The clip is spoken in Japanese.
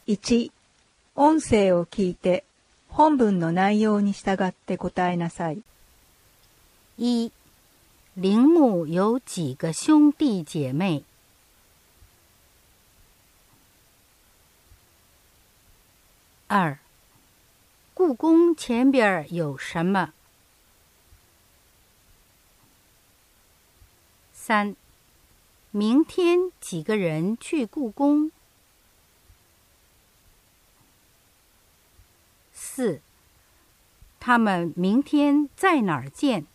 1、音声を聞いて本文の内容に従って答えなさい。 1、铃木有几个兄弟姐妹？2、故宫前边有什么？3、明天几个人去故宫？4、他们明天在哪儿见？